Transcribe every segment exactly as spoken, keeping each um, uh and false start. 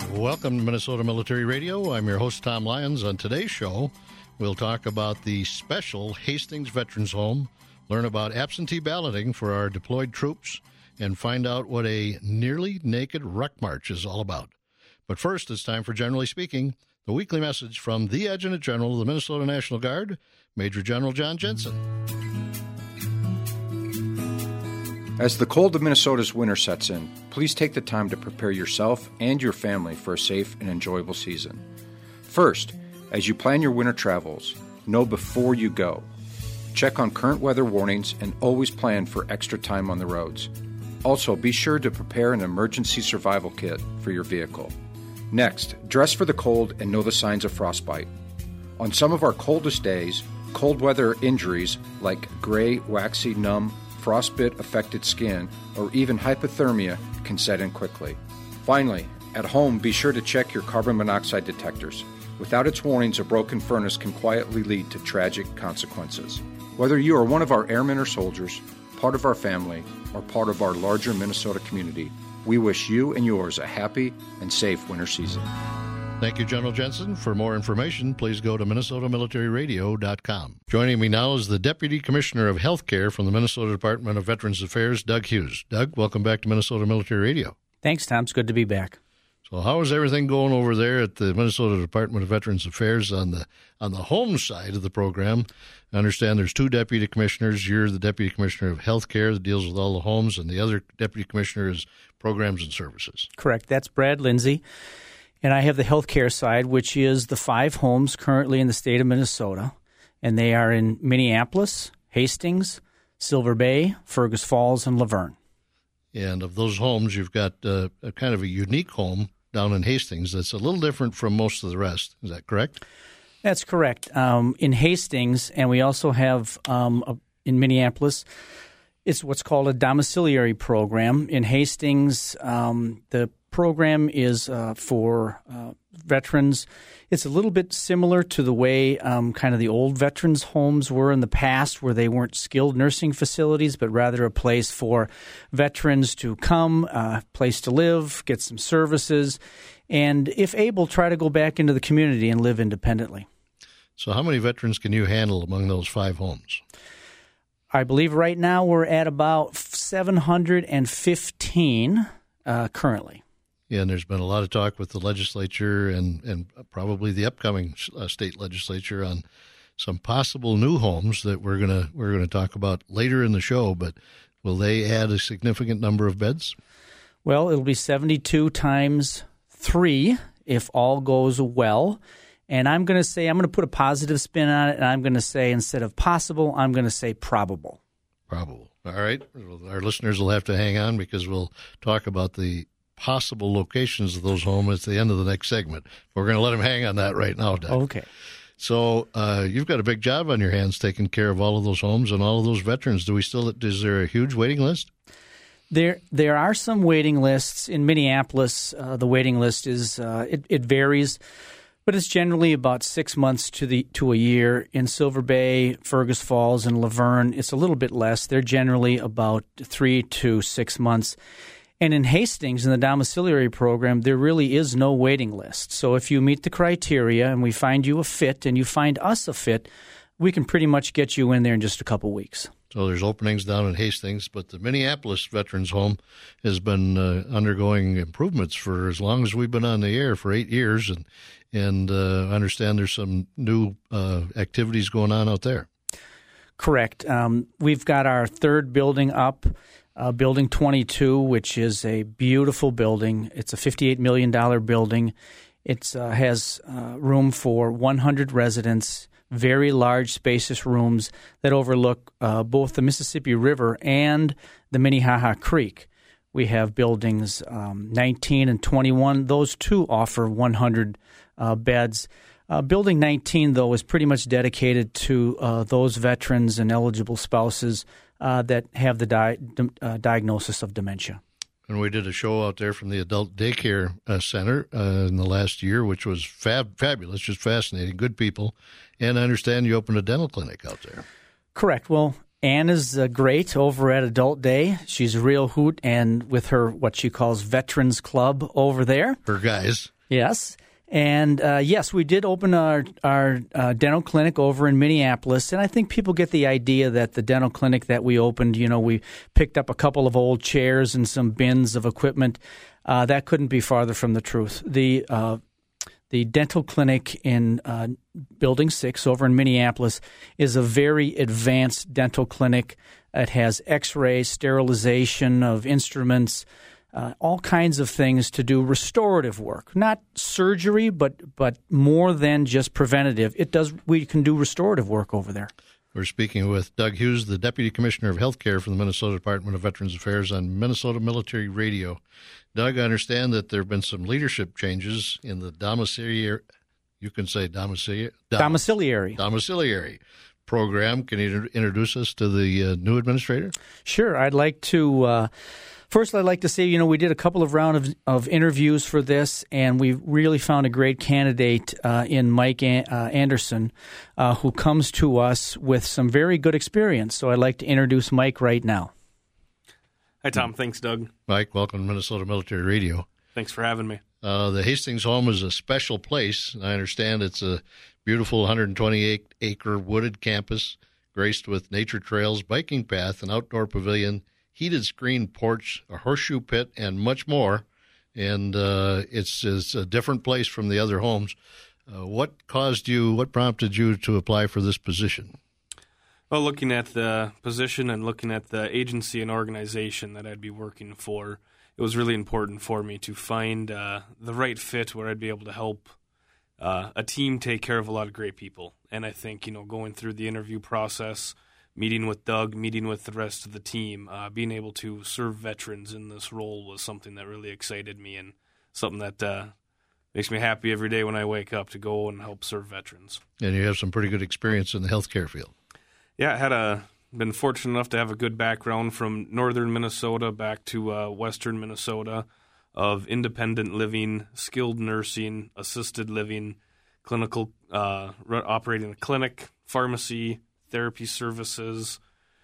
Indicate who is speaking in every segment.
Speaker 1: Welcome to Minnesota Military Radio. I'm your host, Tom Lyons. On today's show, we'll talk about the special Hastings Veterans Home, learn about absentee balloting for our deployed troops, and find out what a nearly naked ruck march is all about. But first, it's time for Generally Speaking, the weekly message from the Adjutant General of the Minnesota National Guard, Major General John Jensen.
Speaker 2: As the cold of Minnesota's winter sets in, please take the time to prepare yourself and your family for a safe and enjoyable season. First, as you plan your winter travels, know before you go. Check on current weather warnings and always plan for extra time on the roads. Also, be sure to prepare an emergency survival kit for your vehicle. Next, dress for the cold and know the signs of frostbite. On some of our coldest days, cold weather injuries like gray, waxy, numb, frostbite-affected skin, or even hypothermia can set in quickly. Finally, at home, be sure to check your carbon monoxide detectors. Without its warnings, a broken furnace can quietly lead to tragic consequences. Whether you are one of our airmen or soldiers, part of our family, or part of our larger Minnesota community, we wish you and yours a happy and safe winter season.
Speaker 1: Thank you, General Jensen. For more information, please go to minnesota military radio dot com. Joining me now is the Deputy Commissioner of Healthcare from the Minnesota Department of Veterans Affairs, Doug Hughes. Doug, welcome back to Minnesota Military Radio.
Speaker 3: Thanks, Tom. It's good to be back.
Speaker 1: So how is everything going over there at the Minnesota Department of Veterans Affairs on the on the home side of the program? I understand there's two deputy commissioners. You're the Deputy Commissioner of Healthcare that deals with all the homes, and the other deputy commissioner is Programs and Services.
Speaker 3: Correct. That's Brad Lindsay. And I have the healthcare side, which is the five homes currently in the state of Minnesota. And they are in Minneapolis, Hastings, Silver Bay, Fergus Falls, and Laverne.
Speaker 1: And of those homes, you've got uh, a kind of a unique home down in Hastings that's a little different from most of the rest. Is that correct?
Speaker 3: That's correct. Um, in Hastings, and we also have um, a, in Minneapolis, it's what's called a domiciliary program. In Hastings, um, the program is uh, for uh, veterans. It's a little bit similar to the way um, kind of the old veterans' homes were in the past, where they weren't skilled nursing facilities, but rather a place for veterans to come, a uh, place to live, get some services, and if able, try to go back into the community and live independently.
Speaker 1: So how many veterans can you handle among those five homes?
Speaker 3: I believe right now we're at about seven hundred fifteen uh, currently.
Speaker 1: Yeah, and there's been a lot of talk with the legislature and, and probably the upcoming uh, state legislature on some possible new homes that we're gonna we're gonna talk about later in the show. But will they add a significant number of beds?
Speaker 3: Well, it'll be seventy-two times three if all goes well. And I'm going to say I'm going to put a positive spin on it, and I'm going to say instead of possible, I'm going to say probable.
Speaker 1: Probable. All right. Well, our listeners will have to hang on because we'll talk about the possible locations of those homes at the end of the next segment. We're going to let them hang on that right now, Doug.
Speaker 3: Okay.
Speaker 1: So uh, you've got a big job on your hands taking care of all of those homes and all of those veterans. Do we still? Is there a huge waiting list?
Speaker 3: There, there are some waiting lists in Minneapolis. Uh, the waiting list is uh, it, it varies, but it's generally about six months to the to a year. In Silver Bay, Fergus Falls, and Laverne, it's a little bit less. They're generally about three to six months. And in Hastings, in the domiciliary program, there really is no waiting list. So if you meet the criteria and we find you a fit and you find us a fit, we can pretty much get you in there in just a couple weeks.
Speaker 1: So there's openings down in Hastings, but the Minneapolis Veterans Home has been uh, undergoing improvements for as long as we've been on the air, for eight years, and and uh, I understand there's some new uh, activities going on out there.
Speaker 3: Correct. Um, we've got our third building up. Uh, building twenty-two, which is a beautiful building. It's a fifty-eight million dollars building. It uh, has uh, room for one hundred residents, very large, spacious rooms that overlook uh, both the Mississippi River and the Minnehaha Creek. We have buildings um, nineteen and twenty-one. Those two offer one hundred uh, beds. Uh, building nineteen, though, is pretty much dedicated to uh, those veterans and eligible spouses Uh, that have the di- uh, diagnosis of dementia.
Speaker 1: And we did a show out there from the Adult Daycare uh, Center uh, in the last year, which was fab- fabulous, just fascinating, good people. And I understand you opened a dental clinic out there.
Speaker 3: Correct. Well, Ann is uh, great over at Adult Day. She's a real hoot, and with her what she calls Veterans Club over there.
Speaker 1: Her guys.
Speaker 3: Yes. And uh, yes, we did open our, our uh, dental clinic over in Minneapolis, and I think people get the idea that the dental clinic that we opened, you know, we picked up a couple of old chairs and some bins of equipment. Uh, that couldn't be farther from the truth. The uh, the dental clinic in uh, Building six over in Minneapolis is a very advanced dental clinic. It has x-ray, sterilization of instruments, Uh, all kinds of things to do restorative work, not surgery, but but more than just preventative. It does. We can do restorative work over there.
Speaker 1: We're speaking with Doug Hughes, the Deputy Commissioner of Healthcare for the Minnesota Department of Veterans Affairs on Minnesota Military Radio. Doug, I understand that there have been some leadership changes in the domiciliary. You can say domiciliary. Dom-
Speaker 3: Domiciliary.
Speaker 1: Domiciliary program. Can you introduce us to the uh, new administrator?
Speaker 3: Sure. I'd like to. Uh, First, I'd like to say, you know, we did a couple of rounds of, of interviews for this, and we really found a great candidate uh, in Mike An- uh, Anderson, uh, who comes to us with some very good experience. So I'd like to introduce Mike right now.
Speaker 4: Hi, Tom. Thanks, Doug.
Speaker 1: Mike, welcome to Minnesota Military Radio.
Speaker 4: Thanks for having me.
Speaker 1: Uh, the Hastings home is a special place. I understand it's a beautiful one hundred twenty-eight acre wooded campus graced with nature trails, biking path, an outdoor pavilion, heated screen porch, a horseshoe pit, and much more. And uh, it's, it's a different place from the other homes. Uh, what caused you, what prompted you to apply for this position?
Speaker 4: Well, looking at the position and looking at the agency and organization that I'd be working for, it was really important for me to find uh, the right fit where I'd be able to help uh, a team take care of a lot of great people. And I think, you know, going through the interview process, meeting with Doug, meeting with the rest of the team, uh, being able to serve veterans in this role was something that really excited me and something that uh, makes me happy every day when I wake up to go and help serve veterans.
Speaker 1: And you have some pretty good experience in the healthcare field.
Speaker 4: Yeah, I had a been fortunate enough to have a good background from northern Minnesota back to uh, western Minnesota of independent living, skilled nursing, assisted living, clinical, uh, operating a clinic, pharmacy, therapy services,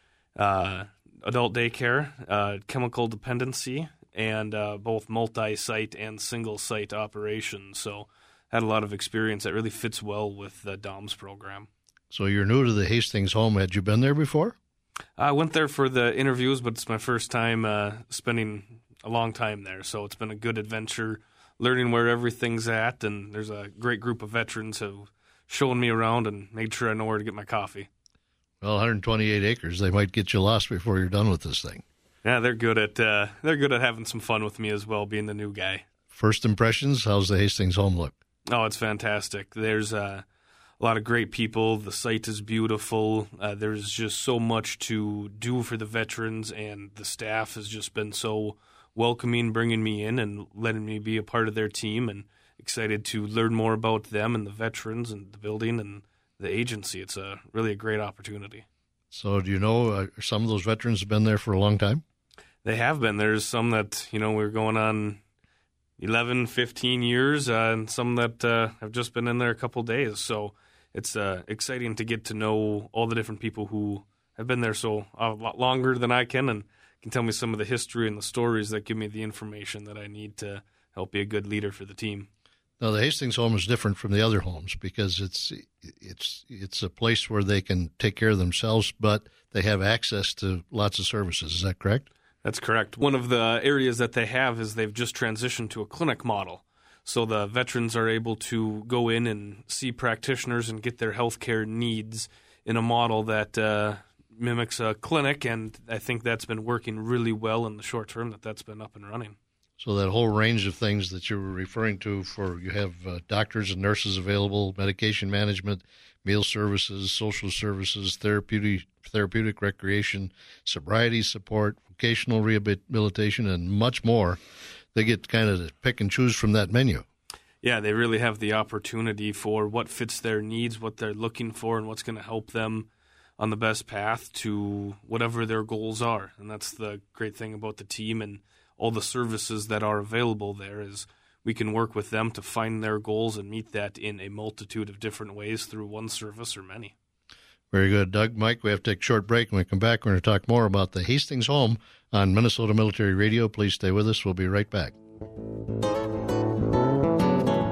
Speaker 4: uh, adult daycare, uh, chemical dependency, and uh, both multi-site and single-site operations. So had a lot of experience that really fits well with the D O M S program.
Speaker 1: So you're new to the Hastings home. Had you been there before?
Speaker 4: I went there for the interviews, but it's my first time uh, spending a long time there. So it's been a good adventure, learning where everything's at, and there's a great group of veterans who shown me around and made sure I know where to get my coffee.
Speaker 1: Well, one hundred twenty-eight acres. They might get you lost before you're done with this thing.
Speaker 4: Yeah, they're good at uh, they're good at having some fun with me as well, being the new guy.
Speaker 1: First impressions, how's the Hastings home look?
Speaker 4: Oh, it's fantastic. There's uh, a lot of great people. The site is beautiful. Uh, there's just so much to do for the veterans, and the staff has just been so welcoming, bringing me in and letting me be a part of their team, and excited to learn more about them and the veterans and the building and the agency. It's a really a great opportunity.
Speaker 1: So do you know uh, some of those veterans have been there for a long time?
Speaker 4: They have been. There's some that, you know, we're going on eleven, fifteen years, uh, and some that uh, have just been in there a couple days. So it's uh, exciting to get to know all the different people who have been there so a lot longer than I can, and can tell me some of the history and the stories that give me the information that I need to help be a good leader for the team.
Speaker 1: Now, the Hastings home is different from the other homes because it's it's it's a place where they can take care of themselves, but they have access to lots of services. Is that correct?
Speaker 4: That's correct. One of the areas that they have is they've just transitioned to a clinic model. So the veterans are able to go in and see practitioners and get their health care needs in a model that uh, mimics a clinic, and I think that's been working really well in the short term that that's been up and running.
Speaker 1: So that whole range of things that you were referring to, for you have uh, doctors and nurses available, medication management, meal services, social services, therapeutic, therapeutic recreation, sobriety support, vocational rehabilitation, and much more. They get kind of to pick and choose from that menu.
Speaker 4: Yeah, they really have the opportunity for what fits their needs, what they're looking for, and what's going to help them on the best path to whatever their goals are. And that's the great thing about the team and all the services that are available there is we can work with them to find their goals and meet that in a multitude of different ways through one service or many.
Speaker 1: Very good. Doug, Mike, we have to take a short break. When we come back, we're going to talk more about the Hastings home on Minnesota Military Radio. Please stay with us. We'll be right back.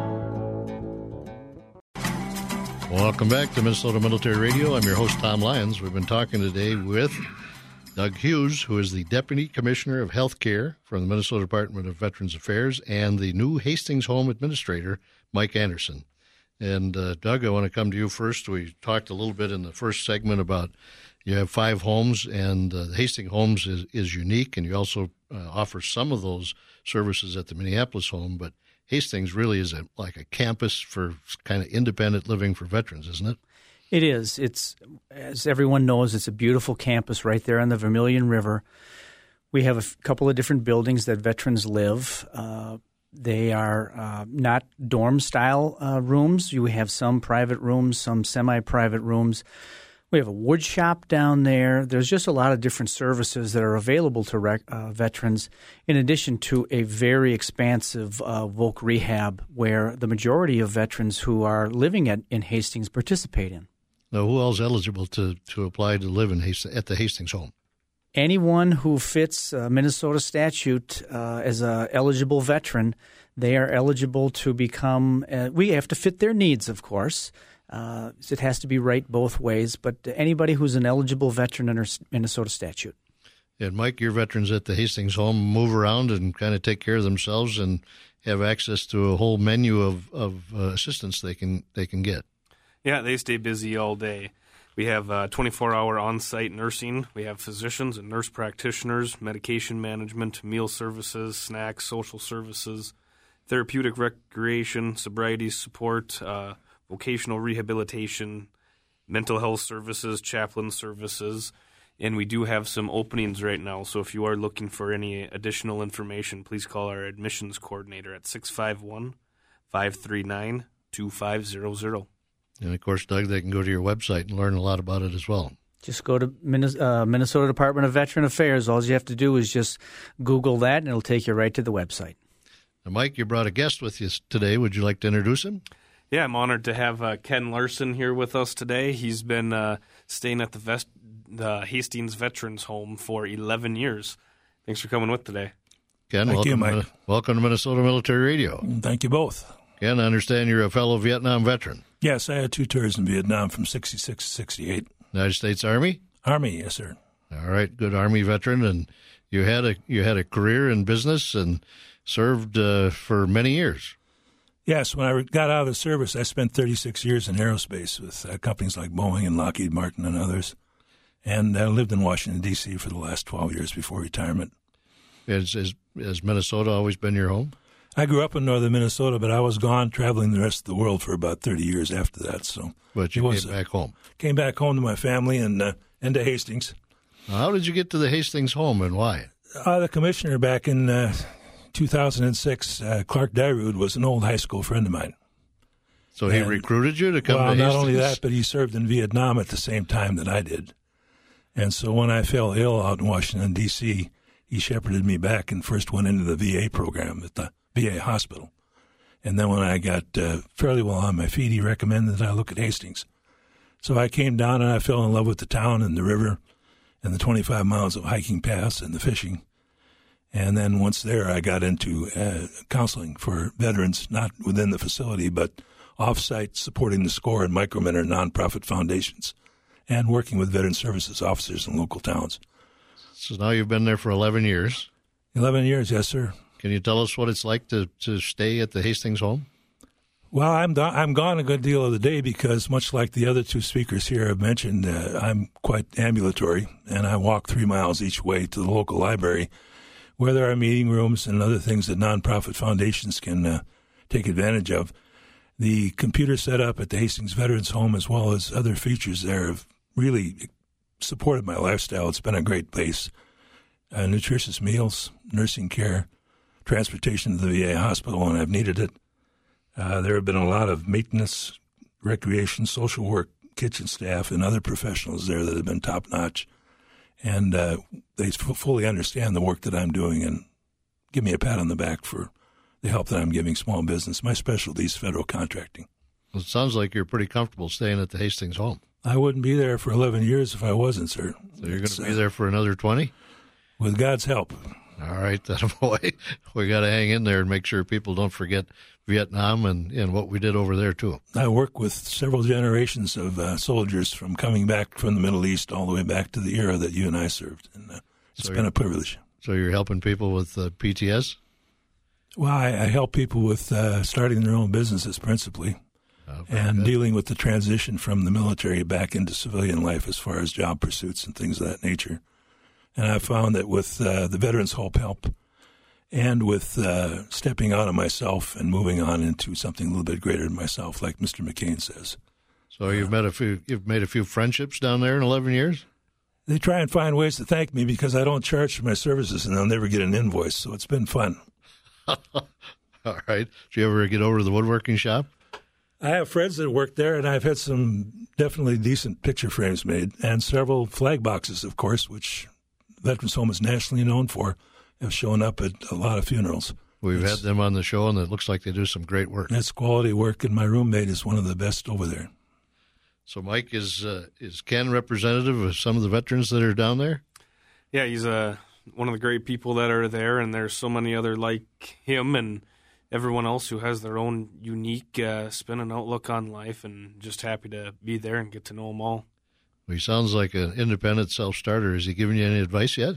Speaker 1: Welcome back to Minnesota Military Radio. I'm your host, Tom Lyons. We've been talking today with Doug Hughes, who is the Deputy Commissioner of Health Care from the Minnesota Department of Veterans Affairs, and the new Hastings Home Administrator, Mike Anderson. And, uh, Doug, I want to come to you first. We talked a little bit in the first segment about you have five homes, and uh, the Hastings Homes is, is unique, and you also uh, offer some of those services at the Minneapolis home, but Hastings really is a, like a campus for kind of independent living for veterans, isn't it?
Speaker 3: It is. It's, as everyone knows, it's a beautiful campus right there on the Vermilion River. We have a f- couple of different buildings that veterans live. Uh, they are uh, not dorm-style uh, rooms. You have some private rooms, some semi-private rooms. We have a wood shop down there. There's just a lot of different services that are available to rec- uh, veterans, in addition to a very expansive uh, voc rehab where the majority of veterans who are living at, in Hastings participate in.
Speaker 1: Now, who else is eligible to, to apply to live in Hastings, at the Hastings home?
Speaker 3: Anyone who fits uh, Minnesota statute uh, as an eligible veteran, they are eligible to become uh, – we have to fit their needs, of course. Uh, it has to be right both ways, but anybody who's an eligible veteran under Minnesota statute.
Speaker 1: And, Mike, your veterans at the Hastings home move around and kind of take care of themselves and have access to a whole menu of, of uh, assistance they can they can get.
Speaker 4: Yeah, they stay busy all day. We have uh, twenty-four hour on-site nursing. We have physicians and nurse practitioners, medication management, meal services, snacks, social services, therapeutic recreation, sobriety support, uh, vocational rehabilitation, mental health services, chaplain services, and we do have some openings right now. So if you are looking for any additional information, please call our admissions coordinator at six five one, five three nine, two five zero zero.
Speaker 1: And, of course, Doug, they can go to your website and learn a lot about it as well.
Speaker 3: Just go to Minnesota, uh, Minnesota Department of Veteran Affairs. All you have to do is just Google that, and it'll take you right to the website.
Speaker 1: Now, Mike, you brought a guest with you today. Would you like to introduce him?
Speaker 4: Yeah, I'm honored to have uh, Ken Larson here with us today. He's been uh, staying at the, Vest- the Hastings Veterans Home for eleven years. Thanks for coming with today.
Speaker 1: Ken,
Speaker 5: Thank
Speaker 1: welcome,
Speaker 5: you, Mike.
Speaker 1: To, welcome to Minnesota Military Radio.
Speaker 5: Thank you both.
Speaker 1: Ken, I understand you're a fellow Vietnam veteran.
Speaker 5: Yes, I had two tours in Vietnam from sixty-six to sixty-eight.
Speaker 1: United States Army?
Speaker 5: Army, yes, sir.
Speaker 1: All right, good Army veteran, and you had a you had a career in business and served uh, for many years.
Speaker 5: Yes, when I got out of the service, I spent thirty-six years in aerospace with uh, companies like Boeing and Lockheed Martin and others, and I lived in Washington, D C for the last twelve years before retirement.
Speaker 1: Has, has, has Minnesota always been your home?
Speaker 5: I grew up in northern Minnesota, but I was gone traveling the rest of the world for about thirty years after that. So,
Speaker 1: But you
Speaker 5: was,
Speaker 1: came back home.
Speaker 5: Came back home to my family and, uh, and to Hastings.
Speaker 1: How did you get to the Hastings home, and why?
Speaker 5: Uh, the commissioner back in uh, two thousand six, uh, Clark Dyrud, was an old high school friend of mine.
Speaker 1: So he
Speaker 5: And-
Speaker 1: recruited you to come
Speaker 5: well,
Speaker 1: to
Speaker 5: not
Speaker 1: Hastings?
Speaker 5: only that, but he served in Vietnam at the same time that I did. And so when I fell ill out in Washington, D C, he shepherded me back and first went into the V A program at the V A hospital. And then when I got uh, fairly well on my feet, he recommended that I look at Hastings. So I came down and I fell in love with the town and the river and the twenty-five miles of hiking paths and the fishing. And then once there, I got into uh, counseling for veterans, not within the facility, but off-site, supporting the SCORE and Micromentor nonprofit foundations, and working with veteran services officers in local towns.
Speaker 1: So now you've been there for eleven years.
Speaker 5: Eleven years, yes, sir.
Speaker 1: Can you tell us what it's like to, to stay at the Hastings home?
Speaker 5: Well, I'm do- I'm gone a good deal of the day because, much like the other two speakers here have mentioned, uh, I'm quite ambulatory, and I walk three miles each way to the local library, where there are meeting rooms and other things that nonprofit foundations can uh, take advantage of. The computer setup at the Hastings Veterans Home, as well as other features there, have really supported my lifestyle. It's been a great place. Uh, nutritious meals, nursing care, transportation to the V A hospital when I've needed it. Uh, there have been a lot of maintenance, recreation, social work, kitchen staff, and other professionals there that have been top-notch. And uh, they f- fully understand the work that I'm doing and give me a pat on the back for the help that I'm giving small business. My specialty is federal contracting.
Speaker 1: Well, it sounds like you're pretty comfortable staying at the Hastings home.
Speaker 5: I wouldn't be there for eleven years if I wasn't, sir.
Speaker 1: So you're going
Speaker 5: It's,
Speaker 1: to be
Speaker 5: uh,
Speaker 1: there for another twenty?
Speaker 5: With God's help.
Speaker 1: All right, that boy, we got to hang in there and make sure people don't forget Vietnam and, and what we did over there, too.
Speaker 5: I work with several generations of uh, soldiers from coming back from the Middle East all the way back to the era that you and I served. And uh, it's
Speaker 1: so
Speaker 5: been a privilege.
Speaker 1: So you're helping people with uh, P T S?
Speaker 5: Well, I, I help people with uh, starting their own businesses principally oh, and good. dealing with the transition from the military back into civilian life as far as job pursuits and things of that nature. And I found that with uh, the Veterans Hope Help and with uh, stepping out of myself and moving on into something a little bit greater than myself, like Mister McCain says.
Speaker 1: So you've uh, met a few, you've made a few friendships down there in eleven years?
Speaker 5: They try and find ways to thank me because I don't charge for my services and they'll never get an invoice. So it's been fun.
Speaker 1: All right. Did you ever get over to the woodworking shop?
Speaker 5: I have friends that work there, and I've had some definitely decent picture frames made and several flag boxes, of course, which Veterans Home is nationally known for, have shown up at a lot of funerals.
Speaker 1: We've
Speaker 5: it's,
Speaker 1: had them on the show, and it looks like they do some great work.
Speaker 5: That's quality work, and my roommate is one of the best over there.
Speaker 1: So Mike, is uh, is Ken representative of some of the veterans that are down there?
Speaker 4: Yeah, he's uh, one of the great people that are there, and there's so many other like him and everyone else who has their own unique uh, spin and outlook on life, and just happy to be there and get to know them all.
Speaker 1: Well, he sounds like an independent self-starter. Has he given you any advice yet?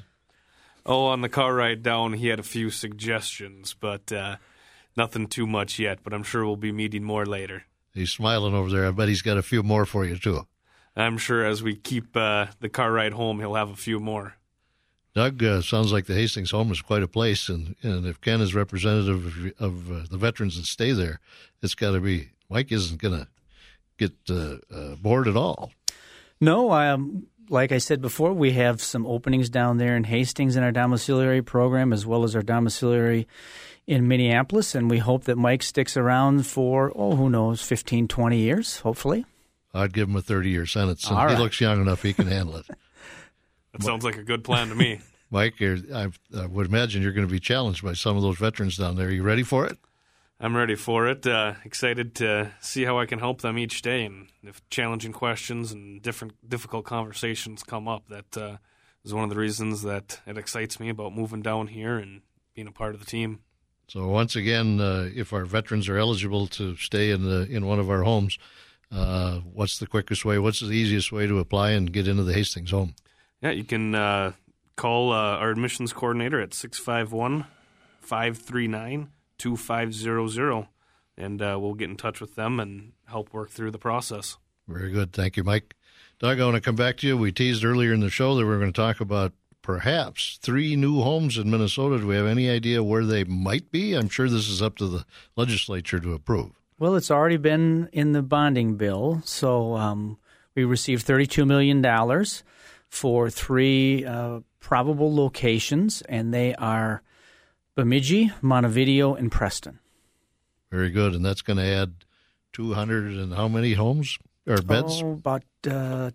Speaker 4: Oh, on the car ride down, he had a few suggestions, but uh, nothing too much yet, but I'm sure we'll be meeting more later.
Speaker 1: He's smiling over there. I bet he's got a few more for you, too.
Speaker 4: I'm sure as we keep uh, the car ride home, he'll have a few more.
Speaker 1: Doug, uh, sounds like the Hastings home is quite a place, and, and if Ken is representative of, of uh, the veterans that stay there, it's got to be, Mike isn't going to get uh, uh, bored at all.
Speaker 3: No, um, like I said before, we have some openings down there in Hastings in our domiciliary program, as well as our domiciliary in Minneapolis, and we hope that Mike sticks around for, oh, who knows, fifteen, twenty years, hopefully.
Speaker 1: I'd give him a thirty-year sentence.
Speaker 3: All right.
Speaker 1: He looks young enough he can handle it.
Speaker 4: That sounds like a good plan to me.
Speaker 1: Mike, I would imagine you're going to be challenged by some of those veterans down there. Are you ready for it?
Speaker 4: I'm ready for it. Uh, excited to see how I can help them each day, and if challenging questions and different difficult conversations come up, that uh, is one of the reasons that it excites me about moving down here and being a part of the team.
Speaker 1: So once again, uh, if our veterans are eligible to stay in the in one of our homes, uh, what's the quickest way? What's the easiest way to apply and get into the Hastings home?
Speaker 4: Yeah, you can uh, call uh, our admissions coordinator at six five one, five three nine, two five zero zero, and uh, we'll get in touch with them and help work through the process.
Speaker 1: Very good. Thank you, Mike. Doug, I want to come back to you. We teased earlier in the show that we were going to talk about perhaps three new homes in Minnesota. Do we have any idea where they might be? I'm sure this is up to the legislature to approve.
Speaker 3: Well, it's already been in the bonding bill. So um, we received thirty-two million dollars for three uh, probable locations, and they are Bemidji, Montevideo, and Preston.
Speaker 1: Very good. And that's going to add two hundred and how many homes or beds?
Speaker 3: Oh, about uh,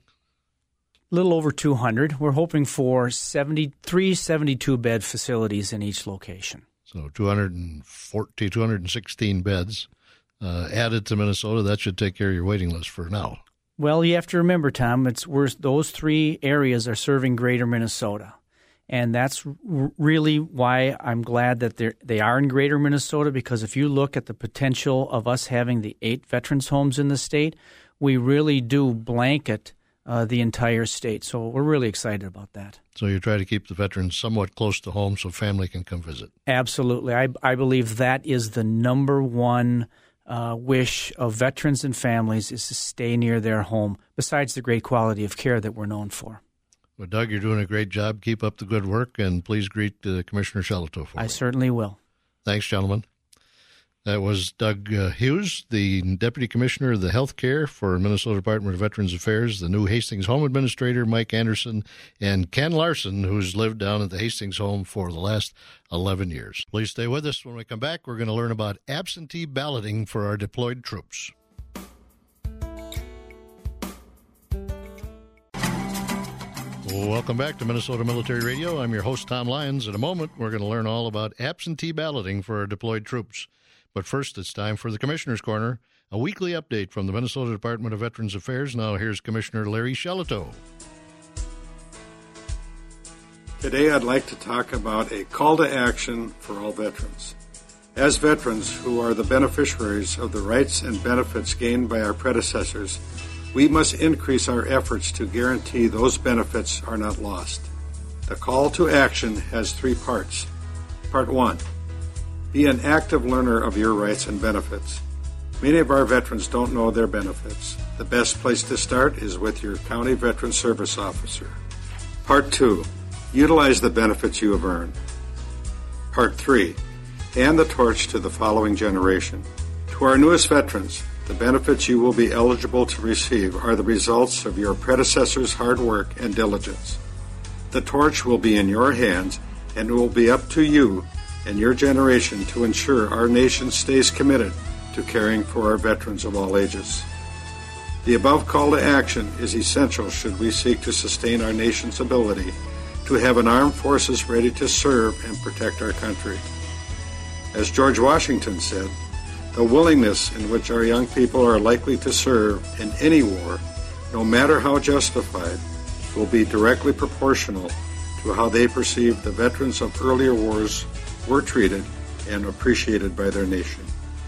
Speaker 3: a little over two hundred. We're hoping for seventy-three, seventy-two bed facilities in each location.
Speaker 1: So two hundred forty, two hundred sixteen beds uh, added to Minnesota. That should take care of your waiting list for now.
Speaker 3: Well, you have to remember, Tom, it's we're, those three areas are serving greater Minnesota. And that's r- really why I'm glad that they're, they are in greater Minnesota, because if you look at the potential of us having the eight veterans homes in the state, we really do blanket uh, the entire state. So we're really excited about that.
Speaker 1: So you try to keep the veterans somewhat close to home so family can come visit.
Speaker 3: Absolutely. I, I believe that is the number one uh, wish of veterans and families, is to stay near their home, besides the great quality of care that we're known for.
Speaker 1: Well, Doug, you're doing a great job. Keep up the good work, and please greet uh, Commissioner Shelito for me.
Speaker 3: I certainly will.
Speaker 1: Thanks, gentlemen. That was Doug uh, Hughes, the Deputy Commissioner of the Health Care for Minnesota Department of Veterans Affairs, the new Hastings Home Administrator, Mike Anderson, and Ken Larson, who's lived down at the Hastings home for the last eleven years. Please stay with us. When we come back, we're going to learn about absentee balloting for our deployed troops. Welcome back to Minnesota Military Radio. I'm your host, Tom Lyons. In a moment, we're going to learn all about absentee balloting for our deployed troops. But first, it's time for the Commissioner's Corner, a weekly update from the Minnesota Department of Veterans Affairs. Now, here's Commissioner Larry Shelito.
Speaker 6: Today I'd like to talk about a call to action for all veterans. As veterans who are the beneficiaries of the rights and benefits gained by our predecessors, we must increase our efforts to guarantee those benefits are not lost. The call to action has three parts. Part one, be an active learner of your rights and benefits. Many of our veterans don't know their benefits. The best place to start is with your county veteran service officer. Part two, utilize the benefits you have earned. Part three, hand the torch to the following generation. To our newest veterans, the benefits you will be eligible to receive are the results of your predecessors' hard work and diligence. The torch will be in your hands, and it will be up to you and your generation to ensure our nation stays committed to caring for our veterans of all ages. The above call to action is essential should we seek to sustain our nation's ability to have an armed forces ready to serve and protect our country. As George Washington said, the willingness in which our young people are likely to serve in any war, no matter how justified, will be directly proportional to how they perceive the veterans of earlier wars were treated and appreciated by their nation.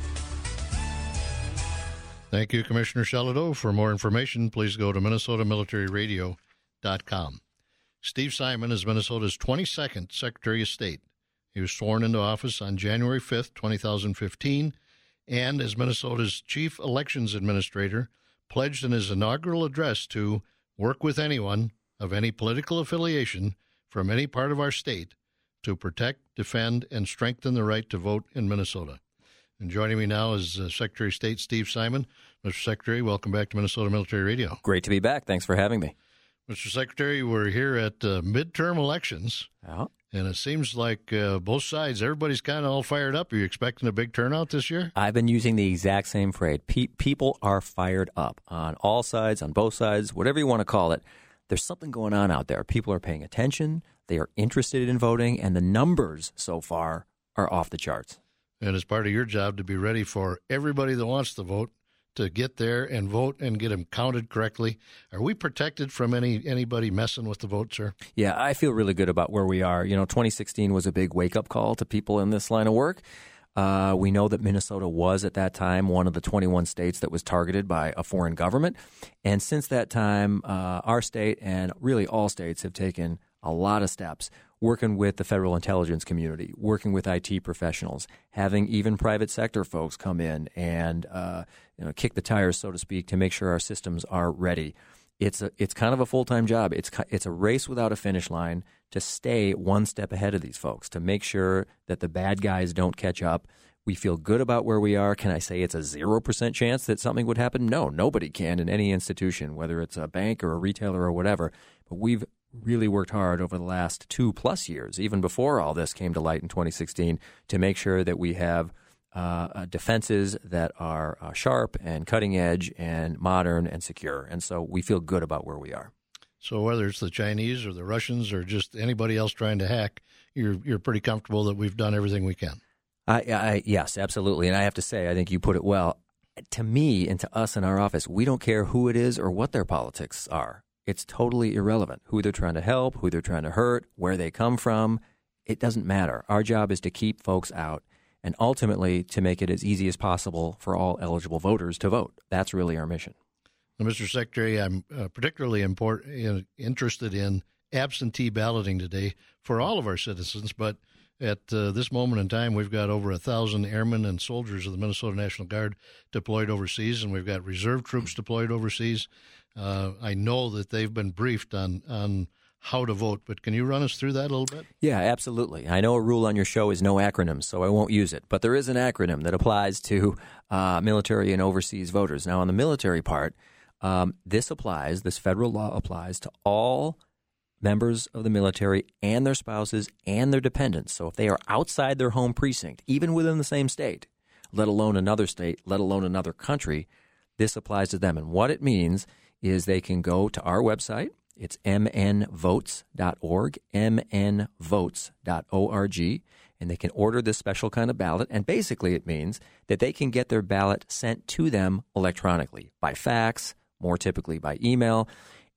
Speaker 1: Thank you, Commissioner Shelito. For more information, please go to minnesota military radio dot com. Steve Simon is Minnesota's twenty-second Secretary of State. He was sworn into office on January fifth, two thousand fifteen, and as Minnesota's Chief Elections Administrator, pledged in his inaugural address to work with anyone of any political affiliation from any part of our state to protect, defend, and strengthen the right to vote in Minnesota. And joining me now is uh, Secretary of State Steve Simon. Mister Secretary, welcome back to Minnesota Military Radio.
Speaker 7: Great to be back. Thanks for having me.
Speaker 1: Mister Secretary, we're here at uh, midterm elections,
Speaker 7: yeah.
Speaker 1: and it seems like uh, both sides, everybody's kind of all fired up. Are you expecting a big turnout this year?
Speaker 7: I've been using the exact same phrase. Pe- people are fired up on all sides, on both sides, whatever you want to call it. There's something going on out there. People are paying attention. They are interested in voting, and the numbers so far are off the charts.
Speaker 1: And it's part of your job to be ready for everybody that wants to vote to get there and vote and get them counted correctly. Are we protected from any anybody messing with the vote, sir?
Speaker 7: Yeah, I feel really good about where we are. You know, twenty sixteen was a big wake-up call to people in this line of work. Uh, we know that Minnesota was at that time one of the twenty-one states that was targeted by a foreign government. And since that time, uh, our state and really all states have taken a lot of steps, working with the federal intelligence community, working with I T professionals, having even private sector folks come in and uh, you know, kick the tires, so to speak, to make sure our systems are ready. It's a it's kind of a full-time job. It's it's a race without a finish line to stay one step ahead of these folks, to make sure that the bad guys don't catch up. We feel good about where we are. Can I say it's a zero percent chance that something would happen? No, nobody can in any institution, whether it's a bank or a retailer or whatever. But we've really worked hard over the last two plus years, even before all this came to light in twenty sixteen, to make sure that we have uh, defenses that are uh, sharp and cutting edge and modern and secure. And so we feel good about where we are.
Speaker 1: So whether it's the Chinese or the Russians or just anybody else trying to hack, you're you're pretty comfortable that we've done everything we can.
Speaker 7: I, I yes, absolutely. And I have to say, I think you put it well. To me and to us in our office, we don't care who it is or what their politics are. It's totally irrelevant who they're trying to help, who they're trying to hurt, where they come from. It doesn't matter. Our job is to keep folks out and ultimately to make it as easy as possible for all eligible voters to vote. That's really our mission.
Speaker 1: Now, Mister Secretary, I'm uh, particularly import, uh, interested in absentee balloting today for all of our citizens, but at uh, this moment in time, we've got over a thousand airmen and soldiers of the Minnesota National Guard deployed overseas, and we've got reserve troops deployed overseas. Uh, I know that they've been briefed on, on how to vote, but can you run us through that a little bit?
Speaker 7: Yeah, absolutely. I know a rule on your show is no acronyms, so I won't use it, but there is an acronym that applies to uh, military and overseas voters. Now, on the military part, um, this applies, this federal law applies to all members of the military and their spouses and their dependents. So if they are outside their home precinct, even within the same state, let alone another state, let alone another country, this applies to them. And what it means is they can go to our website. It's m n votes dot org, m n votes dot org, and they can order this special kind of ballot. And basically it means that they can get their ballot sent to them electronically, by fax, more typically by email.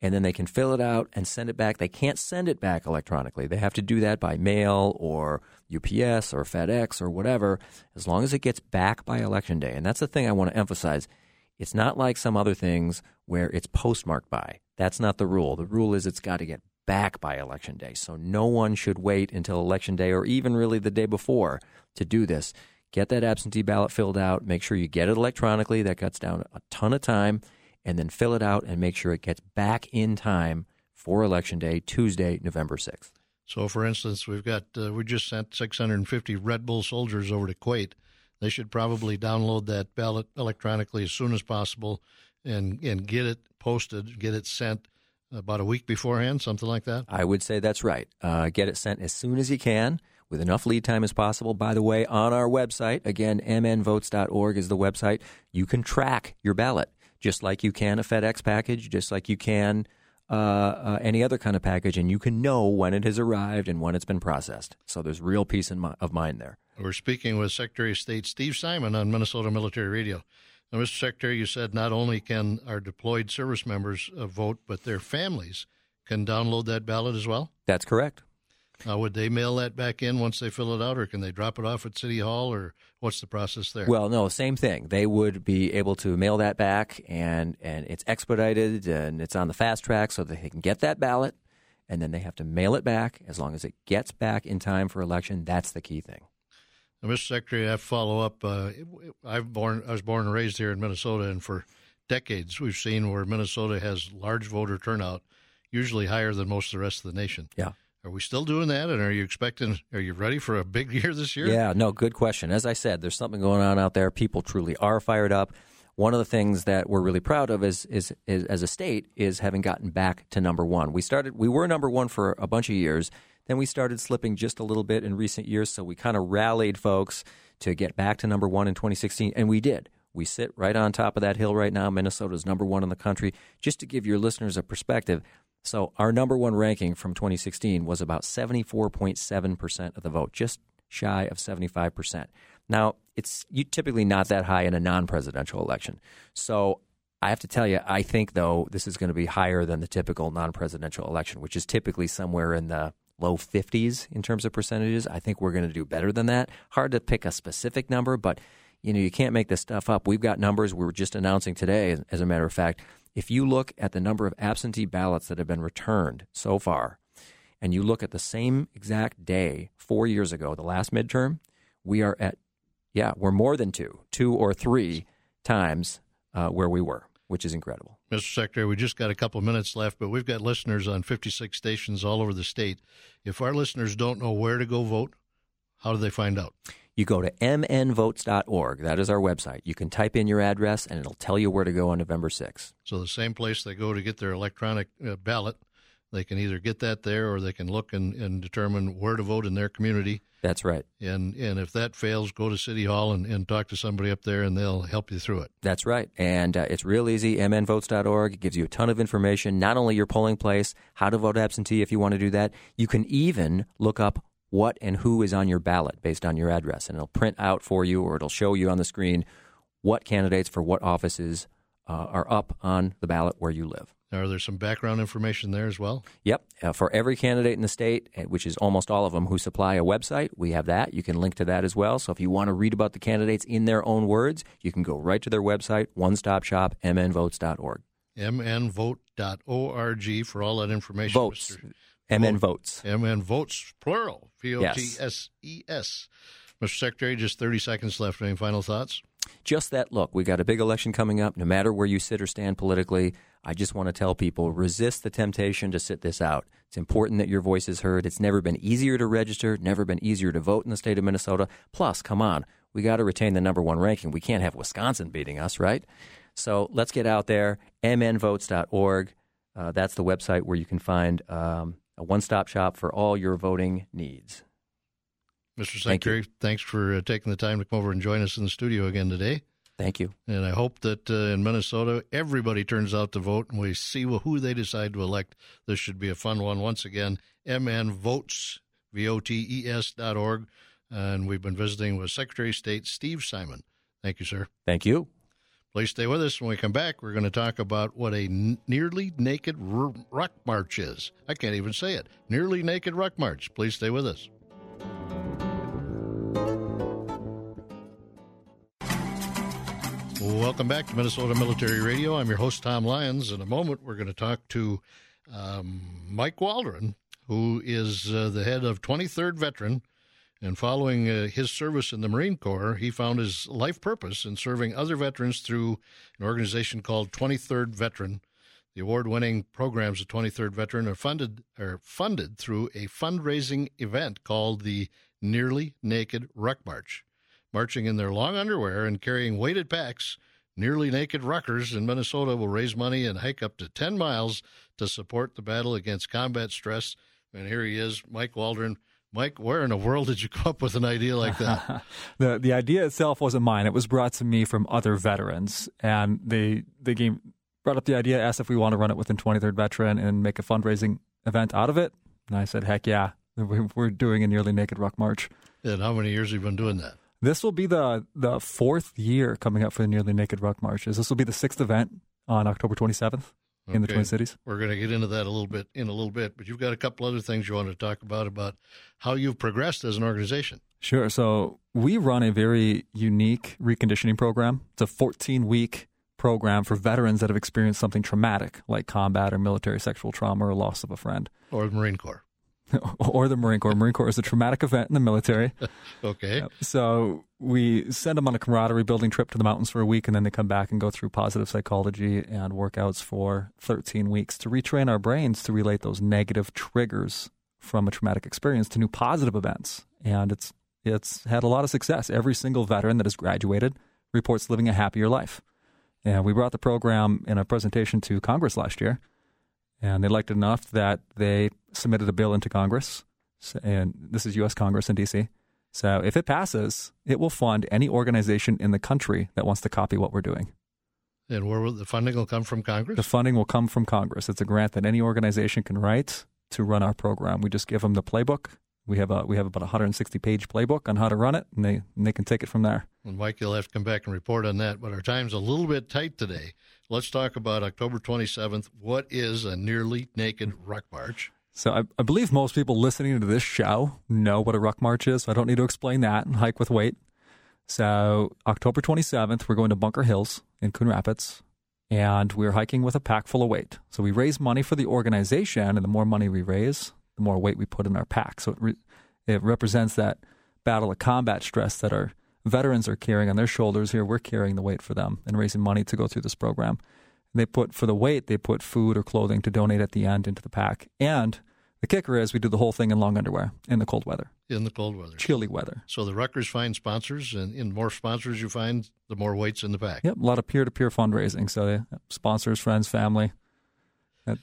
Speaker 7: and then they can fill it out and send it back. They can't send it back electronically. They have to do that by mail or U P S or FedEx or whatever, as long as it gets back by Election Day. And that's the thing I want to emphasize. It's not like some other things where it's postmarked by. That's not the rule. The rule is it's got to get back by Election Day. So no one should wait until Election Day or even really the day before to do this. Get that absentee ballot filled out. Make sure you get it electronically. That cuts down a ton of time. And then fill it out and make sure it gets back in time for Election Day, Tuesday, November sixth.
Speaker 1: So, for instance, we've got uh, we just sent six hundred fifty Red Bull soldiers over to Kuwait. They should probably download that ballot electronically as soon as possible and, and get it posted, get it sent about a week beforehand, something like that?
Speaker 7: I would say that's right. Uh, get it sent as soon as you can with enough lead time as possible. By the way, on our website, again, m n votes dot org is the website, you can track your ballot. Just like you can a FedEx package, just like you can uh, uh, any other kind of package, and you can know when it has arrived and when it's been processed. So there's real peace in mi- of mind there.
Speaker 1: We're speaking with Secretary of State Steve Simon on Minnesota Military Radio. Now, Mister Secretary, you said not only can our deployed service members uh, vote, but their families can download that ballot as well?
Speaker 7: That's correct.
Speaker 1: Now, would they mail that back in once they fill it out, or can they drop it off at City Hall, or what's the process there?
Speaker 7: Well, no, same thing. They would be able to mail that back, and, and it's expedited, and it's on the fast track so that they can get that ballot, and then they have to mail it back. As long as it gets back in time for election, that's the key thing.
Speaker 1: Now, Mister Secretary, I have to follow up. Uh, I've born, I was born and raised here in Minnesota, and for decades we've seen where Minnesota has large voter turnout, usually higher than most of the rest of the nation.
Speaker 7: Yeah.
Speaker 1: Are we still doing that, and are you expecting, are you ready for a big year this year?
Speaker 7: Yeah, no, good question. As I said, there's something going on out there. People truly are fired up. One of the things that we're really proud of is, is, is as a state is having gotten back to number one. We started, we were number one for a bunch of years. Then we started slipping just a little bit in recent years, so we kind of rallied folks to get back to number one in twenty sixteen, and we did. We sit right on top of that hill right now. Minnesota's number one in the country. Just to give your listeners a perspective, so our number one ranking from twenty sixteen was about seventy-four point seven percent of the vote, just shy of seventy-five percent. Now, it's typically not that high in a non-presidential election. So I have to tell you, I think, though, this is going to be higher than the typical non-presidential election, which is typically somewhere in the low fifties in terms of percentages. I think we're going to do better than that. Hard to pick a specific number, but you know, you can't make this stuff up. We've got numbers we were just announcing today, as a matter of fact. If you look at the number of absentee ballots that have been returned so far, and you look at the same exact day four years ago, the last midterm, we are at, yeah, we're more than two, two or three times uh, where we were, which is incredible.
Speaker 1: Mister Secretary, we just got a couple of minutes left, but we've got listeners on fifty-six stations all over the state. If our listeners don't know where to go vote, how do they find out?
Speaker 7: You go to m n votes dot org. That is our website. You can type in your address, and it'll tell you where to go on November sixth.
Speaker 1: So the same place they go to get their electronic uh, ballot, they can either get that there or they can look and, and determine where to vote in their community.
Speaker 7: That's right.
Speaker 1: And and if that fails, go to City Hall and, and talk to somebody up there, and they'll help you through it.
Speaker 7: That's right. And uh, it's real easy, m n votes dot org. It gives you a ton of information, not only your polling place, how to vote absentee if you want to do that. You can even look up what and who is on your ballot based on your address, and it'll print out for you, or it'll show you on the screen what candidates for what offices uh, are up on the ballot where you live.
Speaker 1: Are there some background information there as well?
Speaker 7: Yep. Uh, for every candidate in the state, which is almost all of them who supply a website, we have that. You can link to that as well. So if you want to read about the candidates in their own words, you can go right to their website, one-stop shop, m n votes dot org.
Speaker 1: m n vote dot org for all that information.
Speaker 7: Votes.
Speaker 1: Mister
Speaker 7: M N Votes.
Speaker 1: M N Votes, plural. V O T S E S. Mister Secretary, just thirty seconds left. Any final thoughts?
Speaker 7: Just that, look, we got a big election coming up. No matter where you sit or stand politically, I just want to tell people, resist the temptation to sit this out. It's important that your voice is heard. It's never been easier to register, never been easier to vote in the state of Minnesota. Plus, come on, we got to retain the number one ranking. We can't have Wisconsin beating us, right? So let's get out there, m n votes dot org. Uh, that's the website where you can find um, a one-stop shop for all your voting needs.
Speaker 1: Mister Secretary, Thank thanks for uh, taking the time to come over and join us in the studio again today.
Speaker 7: Thank you.
Speaker 1: And I hope that uh, in Minnesota, everybody turns out to vote and we see who they decide to elect. This should be a fun one. Once again, M N Votes, V O T E S dot org. And we've been visiting with Secretary of State Steve Simon. Thank you, sir.
Speaker 7: Thank you.
Speaker 1: Please stay with us. When we come back, we're going to talk about what a n- nearly naked r- ruck march is. I can't even say it. Nearly naked ruck march. Please stay with us. Welcome back to Minnesota Military Radio. I'm your host, Tom Lyons. In a moment, we're going to talk to um, Mike Waldron, who is uh, the head of twenty-third Veteran. And following uh, his service in the Marine Corps, he found his life purpose in serving other veterans through an organization called twenty-third Veteran. The award-winning programs of twenty-third Veteran are funded are funded through a fundraising event called the Nearly Naked Ruck March. Marching in their long underwear and carrying weighted packs, nearly naked ruckers in Minnesota will raise money and hike up to ten miles to support the battle against combat stress. And here he is, Mike Waldron. Mike, where in the world did you come up with an idea like that?
Speaker 8: the The idea itself wasn't mine. It was brought to me from other veterans, and they they gave, brought up the idea, asked if we want to run it within twenty-third Veteran and make a fundraising event out of it. And I said, heck yeah, we're doing a Nearly Naked Ruck March.
Speaker 1: And how many years have you been doing that?
Speaker 8: This will be the the fourth year coming up for the Nearly Naked Ruck Marches. This will be the sixth event on October twenty-seventh. In the
Speaker 1: Okay.
Speaker 8: Twin Cities.
Speaker 1: We're going to get into that a little bit in a little bit, but you've got a couple other things you want to talk about, about how you've progressed as an organization.
Speaker 8: Sure. So we run a very unique reconditioning program. It's a fourteen-week program for veterans that have experienced something traumatic, like combat or military sexual trauma or loss of a friend.
Speaker 1: Or the Marine Corps.
Speaker 8: Or the Marine Corps. Marine Corps is a traumatic event in the military.
Speaker 1: Okay.
Speaker 8: Yep. So we send them on a camaraderie building trip to the mountains for a week, and then they come back and go through positive psychology and workouts for thirteen weeks to retrain our brains to relate those negative triggers from a traumatic experience to new positive events. And it's it's had a lot of success. Every single veteran that has graduated reports living a happier life. And we brought the program in a presentation to Congress last year, and they liked it enough that they submitted a bill into Congress, and this is U S Congress in D C. So if it passes, it will fund any organization in the country that wants to copy what we're doing.
Speaker 1: And where will the funding will come from Congress?
Speaker 8: The funding will come from Congress. It's a grant that any organization can write to run our program. We just give them the playbook. We have a we have about a one hundred sixty page playbook on how to run it, and they and they can take it from there.
Speaker 1: And Mike, you'll have to come back and report on that. But our time's a little bit tight today. Let's talk about October twenty-seventh. What is a Nearly Naked Ruck March?
Speaker 8: So I, I believe most people listening to this show know what a ruck march is, so I don't need to explain that. Hike with weight. So October twenty-seventh, we're going to Bunker Hills in Coon Rapids, and we're hiking with a pack full of weight. So we raise money for the organization, and the more money we raise, the more weight we put in our pack. So it, re- it represents that battle of combat stress that our veterans are carrying on their shoulders. Here, we're carrying the weight for them and raising money to go through this program. They put, for the weight, they put food or clothing to donate at the end into the pack. And the kicker is we do the whole thing in long underwear in the cold weather.
Speaker 1: In the cold weather.
Speaker 8: Chilly weather.
Speaker 1: So the Ruckers find sponsors, and in more sponsors you find, the more weight's in the pack.
Speaker 8: Yep, a lot of peer-to-peer fundraising. So yeah, sponsors, friends, family. That,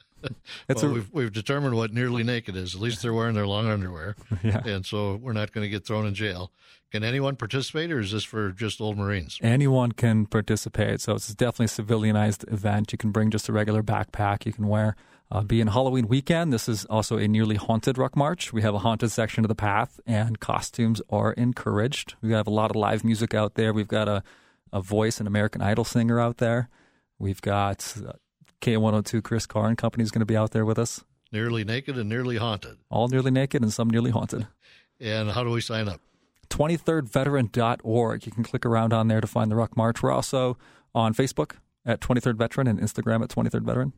Speaker 8: it's
Speaker 1: well,
Speaker 8: a,
Speaker 1: we've, we've determined what Nearly Naked is. At least they're wearing their long underwear.
Speaker 8: Yeah.
Speaker 1: And so we're not going to get thrown in jail. Can anyone participate, or is this for just old Marines?
Speaker 8: Anyone can participate. So it's definitely a civilianized event. You can bring just a regular backpack you can wear. Uh, being Halloween weekend, this is also a nearly haunted ruck march. We have a haunted section of the path, and costumes are encouraged. We have a lot of live music out there. We've got a, a voice, an American Idol singer out there. We've got uh, K one oh two Chris Carr and Company is going to be out there with us.
Speaker 1: Nearly Naked and Nearly Haunted.
Speaker 8: All nearly naked and some nearly haunted.
Speaker 1: And how do we sign up?
Speaker 8: twenty-third veteran dot org. You can click around on there to find the Ruck March. We're also on Facebook at twenty-third Veteran and Instagram at twenty-third Veteran.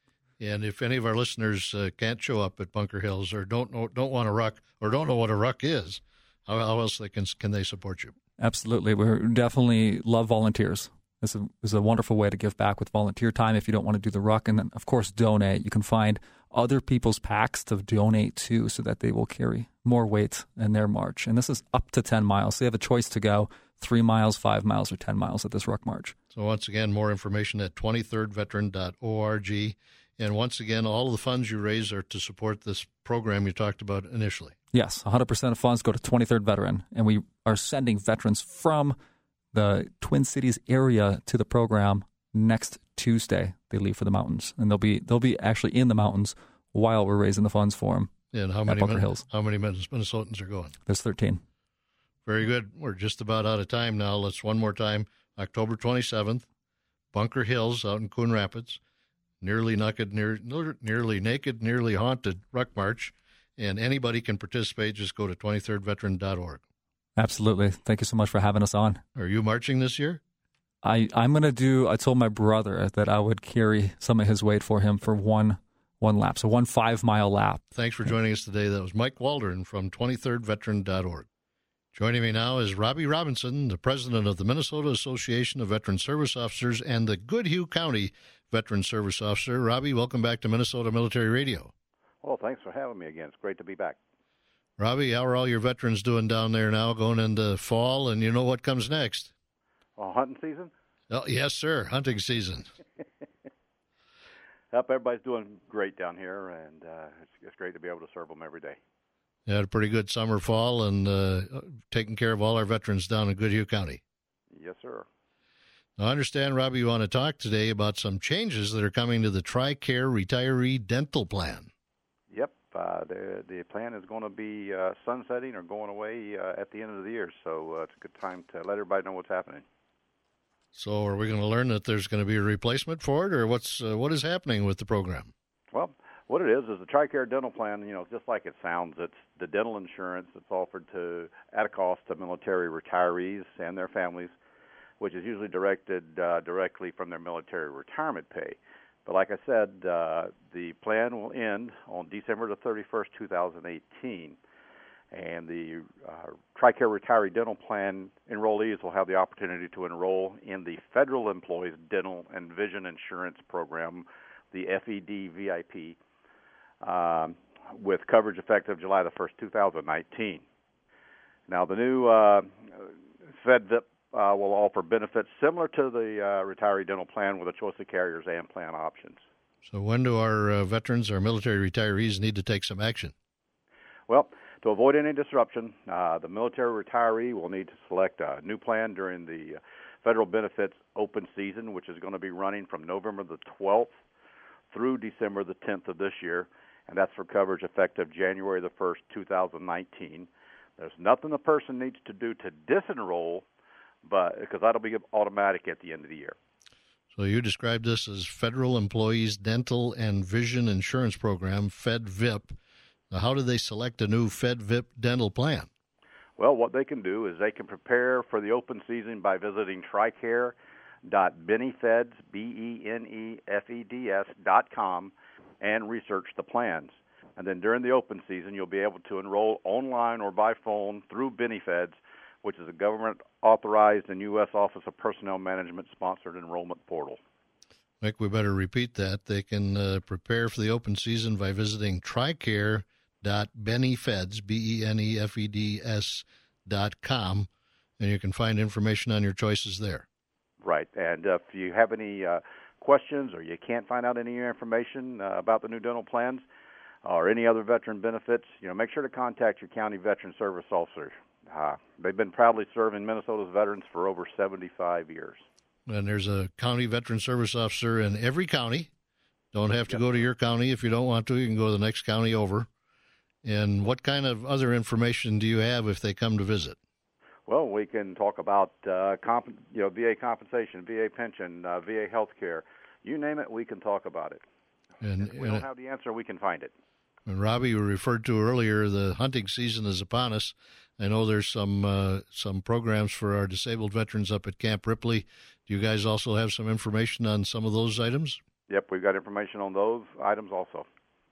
Speaker 1: And if any of our listeners uh, can't show up at Bunker Hills or don't know, don't want a ruck or don't know what a ruck is, how, how else they can can they support you?
Speaker 8: Absolutely. We definitely love volunteers. This is, this is a wonderful way to give back with volunteer time if you don't want to do the ruck. And then, of course, donate. You can find other people's packs to donate to so that they will carry more weight in their march. And this is up to ten miles. So you have a choice to go three miles, five miles, or ten miles at this ruck march.
Speaker 1: So once again, more information at twenty-third veteran dot org. And once again, all of the funds you raise are to support this program you talked about initially.
Speaker 8: Yes, one hundred percent of funds go to twenty-third Veteran. And we are sending veterans from the Twin Cities area to the program next Tuesday. They leave for the mountains, and they'll be they'll be actually in the mountains while we're raising the funds for them.
Speaker 1: And how many Bunker Hills? How many Minnesotans are going?
Speaker 8: There's thirteen.
Speaker 1: Very good. We're just about out of time now. Let's one more time. October twenty-seventh, Bunker Hills out in Coon Rapids, nearly naked, near, nearly naked, nearly haunted ruck march, and anybody can participate. Just go to twenty-third veteran dot org.
Speaker 8: Absolutely. Thank you so much for having us on.
Speaker 1: Are you marching this year?
Speaker 8: I, I'm going to do, I told my brother that I would carry some of his weight for him for one one lap, so one five-mile lap.
Speaker 1: Thanks for joining us today. That was Mike Waldron from twenty-third veteran dot org. Joining me now is Robbie Robinson, the president of the Minnesota Association of Veteran Service Officers and the Goodhue County Veteran Service Officer. Robbie, welcome back to Minnesota Military Radio.
Speaker 9: Well, thanks for having me again. It's great to be back.
Speaker 1: Robbie, how are all your veterans doing down there now, going into fall, and you know what comes next?
Speaker 9: Well, hunting season?
Speaker 1: Oh, yes, sir, hunting season.
Speaker 9: Yep, everybody's doing great down here, and uh, it's, it's great to be able to serve them every day.
Speaker 1: You had a pretty good summer, fall, and uh, taking care of all our veterans down in Goodhue County.
Speaker 9: Yes, sir.
Speaker 1: Now, I understand, Robbie, you want to talk today about some changes that are coming to the TRICARE Retiree Dental Plan.
Speaker 9: Yep, uh, the the plan is going to be uh, sunsetting or going away uh, at the end of the year, so uh, it's a good time to let everybody know what's happening.
Speaker 1: So are we going to learn that there's going to be a replacement for it, or what's uh, what is happening with the program?
Speaker 9: Well, what it is is the TRICARE dental plan, you know, just like it sounds, it's the dental insurance that's offered to at a cost to military retirees and their families, which is usually directed uh, directly from their military retirement pay. But like I said, uh, the plan will end on December the thirty-first, two thousand eighteen. And the uh, TRICARE Retiree Dental Plan enrollees will have the opportunity to enroll in the Federal Employees Dental and Vision Insurance Program, the F E D V I P, um, with coverage effective July the first, two thousand nineteen. Now, the new uh, FedVIP uh, will offer benefits similar to the uh, retiree dental plan with a choice of carriers and plan options.
Speaker 1: So when do our uh, veterans, our military retirees, need to take some action?
Speaker 9: Well, to avoid any disruption, uh, the military retiree will need to select a new plan during the federal benefits open season, which is going to be running from November the twelfth through December the tenth of this year, and that's for coverage effective January the first, two thousand nineteen. There's nothing the person needs to do to disenroll, but because that'll be automatic at the end of the year.
Speaker 1: So you described this as Federal Employees Dental and Vision Insurance Program, FedVIP. Now, how do they select a new FedVIP dental plan?
Speaker 9: Well, what they can do is they can prepare for the open season by visiting tricare dot benefeds, B E N E F E D S dot com, and research the plans. And then during the open season, you'll be able to enroll online or by phone through BeneFeds, which is a government-authorized and U S Office of Personnel Management-sponsored enrollment portal.
Speaker 1: Mick, we better repeat that. They can uh, prepare for the open season by visiting tricare dot benefeds, B E N E F E D S dot com, and you can find information on your choices there.
Speaker 9: Right, and uh, if you have any uh, questions or you can't find out any information uh, about the new dental plans or any other veteran benefits, you know, make sure to contact your county veteran service officer. Uh, they've been proudly serving Minnesota's veterans for over seventy-five years.
Speaker 1: And there's a county veteran service officer in every county. Don't have to
Speaker 9: Yes.
Speaker 1: go to your county if you don't want to. You can go to the next county over. And what kind of other information do you have if they come to visit?
Speaker 9: Well, we can talk about uh, comp- you know, V A compensation, V A pension, uh, V A health care. You name it, we can talk about it.
Speaker 1: And,
Speaker 9: If we
Speaker 1: and,
Speaker 9: don't have the answer, we can find it.
Speaker 1: and Robbie, you referred to earlier, the hunting season is upon us. I know there's some uh, some programs for our disabled veterans up at Camp Ripley. Do you guys also have some information on some of those items?
Speaker 9: Yep, we've got information on those items also.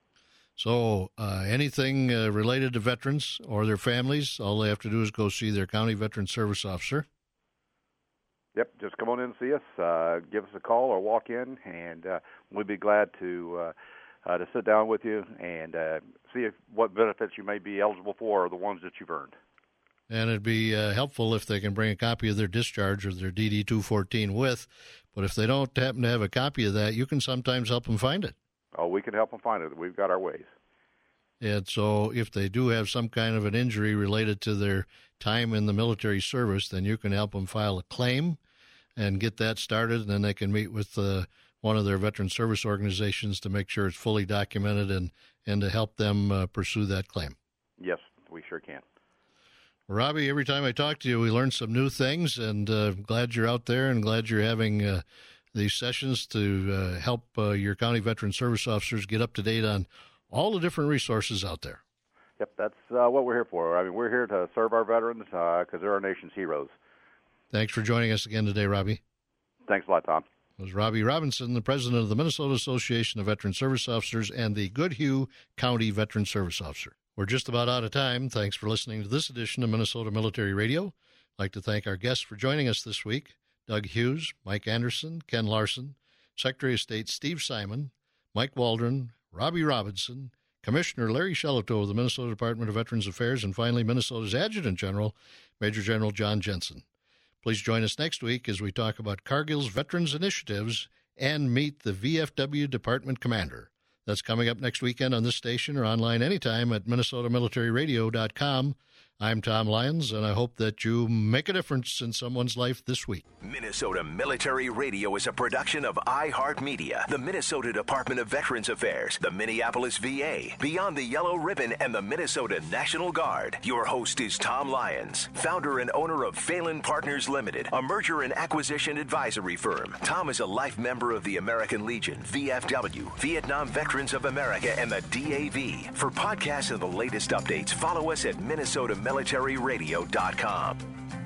Speaker 1: So uh, anything uh, related to veterans or their families, all they have to do is go see their county veteran service officer.
Speaker 9: Yep, just come on in and see us. Uh, give us a call or walk in, and uh, we'd be glad to uh, uh, to sit down with you and uh, see if what benefits you may be eligible for or the ones that you've earned.
Speaker 1: And it'd be uh, helpful if they can bring a copy of their discharge or their D D two fourteen with. But if they don't happen to have a copy of that, you can sometimes help them find it.
Speaker 9: Oh, we can help them find it. We've got our ways.
Speaker 1: And so if they do have some kind of an injury related to their time in the military service, then you can help them file a claim and get that started, and then they can meet with uh, one of their veteran service organizations to make sure it's fully documented and, and to help them uh, pursue that claim.
Speaker 9: Yes, we sure can.
Speaker 1: Robbie, every time I talk to you, we learn some new things, and uh, glad you're out there and glad you're having uh, these sessions to uh, help uh, your county veteran service officers get up to date on all the different resources out there.
Speaker 9: Yep, that's uh, what we're here for. I mean, we're here to serve our veterans because uh, they're our nation's heroes.
Speaker 1: Thanks for joining us again today, Robbie.
Speaker 9: Thanks a lot, Tom.
Speaker 1: It was Robbie Robinson, the president of the Minnesota Association of Veteran Service Officers and the Goodhue County Veteran Service Officer. We're just about out of time. Thanks for listening to this edition of Minnesota Military Radio. I'd like to thank our guests for joining us this week, Doug Hughes, Mike Anderson, Ken Larson, Secretary of State Steve Simon, Mike Waldron, Robbie Robinson, Commissioner Larry Shelito of the Minnesota Department of Veterans Affairs, and finally Minnesota's Adjutant General, Major General John Jensen. Please join us next week as we talk about Cargill's Veterans Initiatives and meet the V F W Department Commander. That's coming up next weekend on this station or online anytime at minnesota military radio dot com. I'm Tom Lyons, and I hope that you make a difference in someone's life this week.
Speaker 10: Minnesota Military Radio is a production of iHeartMedia, the Minnesota Department of Veterans Affairs, the Minneapolis V A, Beyond the Yellow Ribbon, and the Minnesota National Guard. Your host is Tom Lyons, founder and owner of Phelan Partners Limited, a merger and acquisition advisory firm. Tom is a life member of the American Legion, V F W, Vietnam Veterans of America, and the D A V. For podcasts and the latest updates, follow us at minnesota military radio dot com.